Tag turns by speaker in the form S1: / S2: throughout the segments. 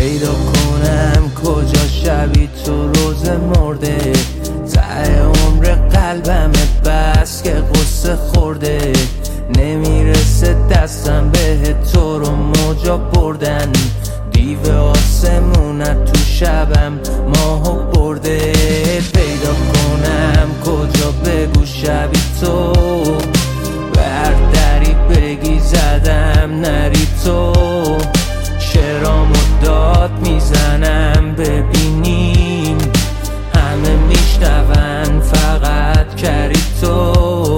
S1: پیدا کنم کجا شبی تو روز مرده، ته عمر قلبم بس که قصه خورده، نمیرسه دستم به تو رو موجا بردن، دیو آسمونت تو شبم ماهو برده. پیدا کنم کجا بگو شبی تو، بر دری بگی زدم نری تو، شعرامو داد میزنم ببینیم همه میشنون فقط کری تو،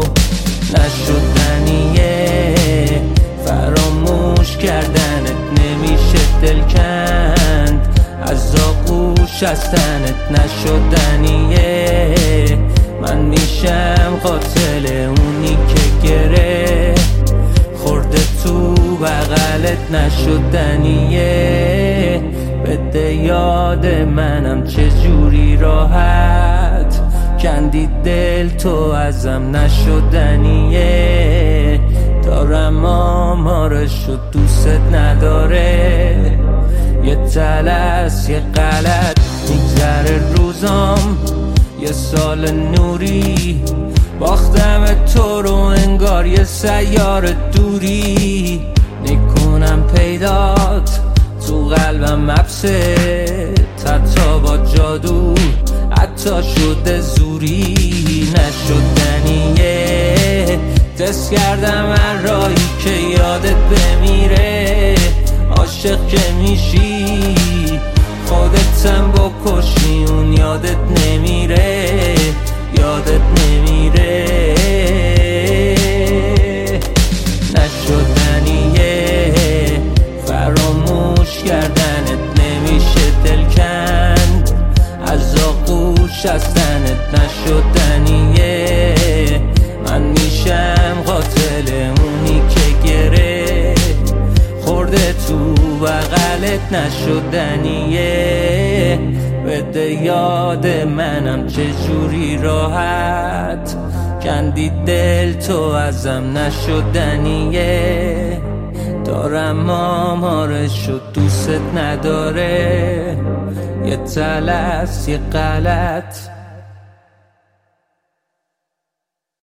S1: نشدنیه فراموش کردنت، نمیشه دل کند از آغوش از تنت، نشدنیه من میشم قاتل اونی که گره خورده تو بغلت، نشدنیه بده یاد منم چجوری راحت کندی دل تو ازم، نشدنیه دارم آمارش و دوست نداره، یه تلس یه غلط میگذره روزام، یه سال نوری باختم تو رو انگار یه سیار دوری، نکنم پیدات تو قلبم حبسه، حتی با جادو حتی شده زوری، نشدنیه دست کردم هر راهی که یادت بمیره، عاشق که میشی خودتم بکشی اون یادت نمیره، یادت نمیره، نشدنیه فراموش کردنت، نمیشه دل کند از آغوش از تنت، نشدنیه من میشم قاتل اونی که گره خورده تو بغلت، نشدنیه بده یاد منم چجوری راحت کندی دل تو ازم، نشدنیه دارم آمارش و دوست نداره، یه تلس یه غلط